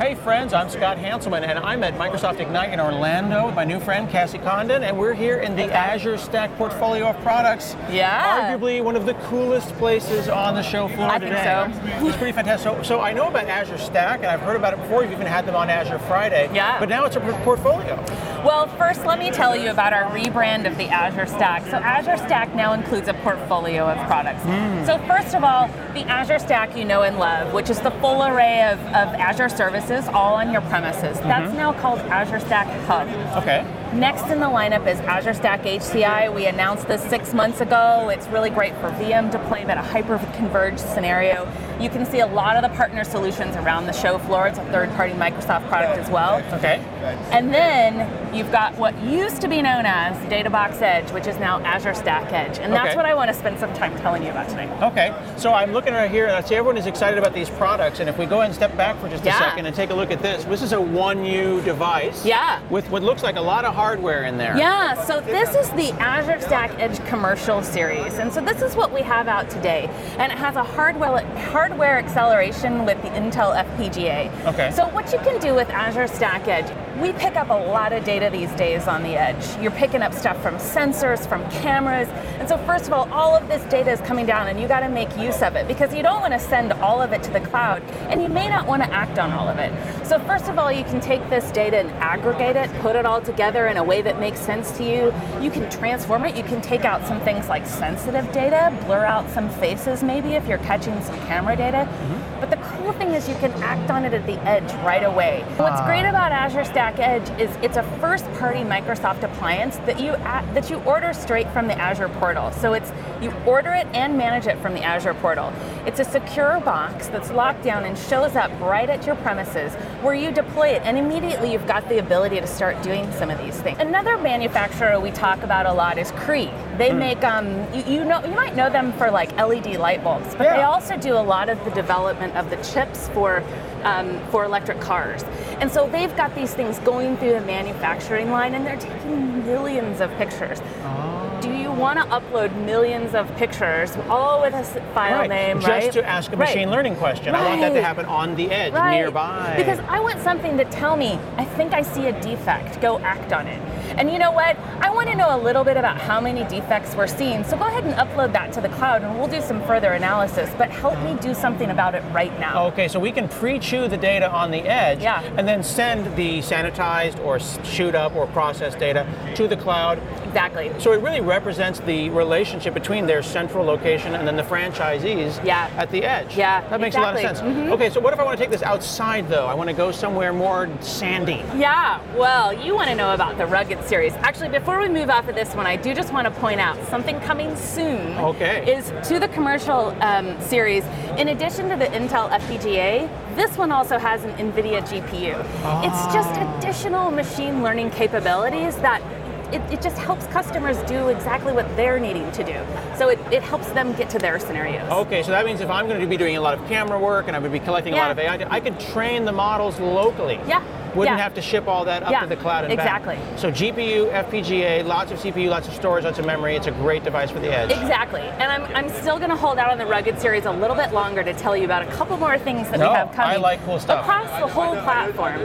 Hey friends, I'm Scott Hanselman, and I'm at Microsoft Ignite in Orlando with my new friend Cassie Condon, and we're here in the Azure Stack portfolio of products. Yeah. Arguably one of the coolest places on the show floor today. I think so. It's pretty fantastic. So I know about Azure Stack, and I've heard about it before. You've even had them on Azure Friday. Yeah. But now it's a portfolio. Well, first let me tell you about our rebrand of the Azure Stack. So Azure Stack now includes a portfolio of products. So first of all, the Azure Stack you know and love, which is the full array of Azure services all on your premises. That's now called Azure Stack Hub. Okay. Next in the lineup is Azure Stack HCI. We announced this 6 months ago. It's really great for VM deployment, a hyper-converged scenario. You can see a lot of the partner solutions around the show floor. It's a third-party Microsoft product as well. Okay. And then you've got what used to be known as DataBox Edge, which is now Azure Stack Edge. And that's what I want to spend some time telling you about today. Okay, so I'm looking right here and I see everyone is excited about these products, and if we go ahead and step back for just a second and take a look at this is a 1U device with what looks like a lot of hardware in there. Yeah, so this is the Azure Stack Edge Commercial Series, and so this is what we have out today, and it has a hardware acceleration with the Intel FPGA. Okay. So what you can do with Azure Stack Edge, we pick up a lot of data these days on the edge. You're picking up stuff from sensors, from cameras, and so first of all of this data is coming down and you got to make use of it because you don't want to send all of it to the cloud and you may not want to act on all of it. So first of all, you can take this data and aggregate it, put it all together in a way that makes sense to you. You can transform it. You can take out some things like sensitive data, blur out some faces maybe if you're catching some camera data. But the cool thing is you can act on it at the edge right away. What's great about Azure Stack Edge is it's a first-party Microsoft appliance that you order straight from the Azure portal. So you order it and manage it from the Azure portal. It's a secure box that's locked down and shows up right at your premises where you deploy it, and immediately you've got the ability to start doing some of these things. Another manufacturer we talk about a lot is Cree. They make you might know them for like LED light bulbs, but they also do a lot of the development of the chips for electric cars. And so they've got these things going through the manufacturing line and they're taking millions of pictures. Do you want to upload millions of pictures, all with a file name, Just to ask a machine learning question. I want that to happen on the edge, nearby. Because I want something to tell me, I think I see a defect, go act on it. And you know what? I want to know a little bit about how many defects we're seeing, so go ahead and upload that to the cloud and we'll do some further analysis, but help me do something about it right now. Okay, so we can pre-chew the data on the edge and then send the sanitized or shoot up or processed data to the cloud. Exactly. So it really represents the relationship between their central location and then the franchisees at the edge. Yeah, that makes a lot of sense. Okay, so what if I want to take this outside though? I want to go somewhere more sandy. Yeah, well, you want to know about the Rugged series. Actually, before we move off of this one, I do just want to point out something coming soon is to the commercial series. In addition to the Intel FPGA, this one also has an NVIDIA GPU. It's just additional machine learning capabilities that it just helps customers do exactly what they're needing to do. So it helps them get to their scenarios. Okay, so that means if I'm going to be doing a lot of camera work and I'm going to be collecting a lot of AI, I could train the models locally. Wouldn't have to ship all that up to the cloud and back. So GPU, FPGA, lots of CPU, lots of storage, lots of memory. It's a great device for the edge. Exactly. And I'm still going to hold out on the Rugged series a little bit longer to tell you about a couple more things that we have coming. I like cool stuff. Across the whole platform.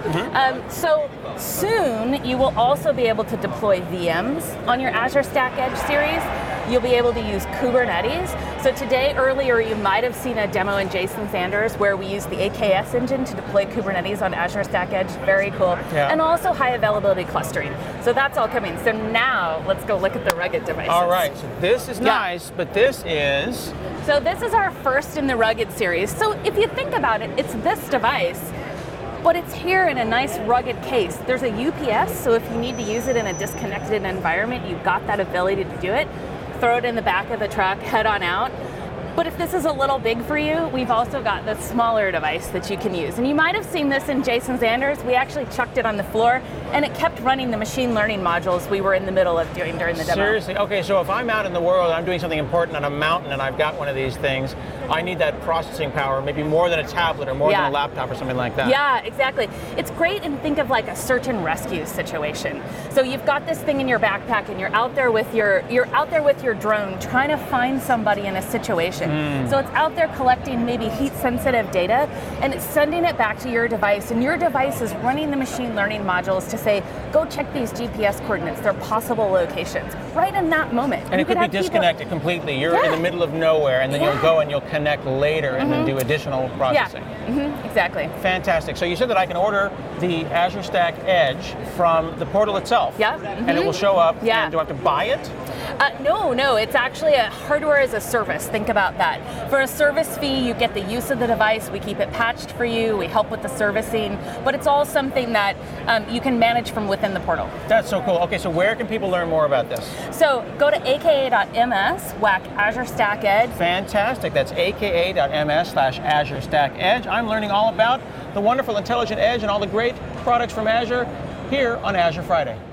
So soon you will also be able to deploy VMs on your Azure Stack Edge series. You'll be able to use Kubernetes. So today, earlier, you might have seen a demo in Jason Sanders where we use the AKS engine to deploy Kubernetes on Azure Stack Edge. Very cool. And also high availability clustering. So that's all coming. So now let's go look at the Rugged devices. All right, so this is nice, but this is? So this is our first in the Rugged series. So if you think about it, it's this device, but it's here in a nice rugged case. There's a UPS, so if you need to use it in a disconnected environment, you've got that ability to do it. Throw it in the back of the truck, head on out. But if this is a little big for you, we've also got the smaller device that you can use. And you might have seen this in Jason Sanders. We actually chucked it on the floor, and it kept running the machine learning modules we were in the middle of doing during the demo. Seriously? Okay, so if I'm out in the world and I'm doing something important on a mountain and I've got one of these things, I need that processing power, maybe more than a tablet or more than a laptop or something like that. Yeah, exactly. It's great, and think of like a search and rescue situation. So you've got this thing in your backpack and you're out there with your drone trying to find somebody in a situation. So it's out there collecting maybe heat-sensitive data, and it's sending it back to your device, and your device is running the machine learning modules to say, go check these GPS coordinates, their possible locations, right in that moment. And it could be disconnected completely. You're in the middle of nowhere, and then you'll go and you'll connect later and then do additional processing. Exactly. Fantastic. So you said that I can order the Azure Stack Edge from the portal itself. And it will show up. And do I have to buy it? No, it's actually a hardware as a service. Think about that. For a service fee, you get the use of the device. We keep it patched for you. We help with the servicing, but it's all something that you can manage from within the portal. That's so cool. Okay, so where can people learn more about this? So go to aka.ms, whack Azure Stack Edge. Fantastic. That's aka.ms/Azure Stack Edge. I'm learning all about the wonderful intelligent edge and all the great products from Azure here on Azure Friday.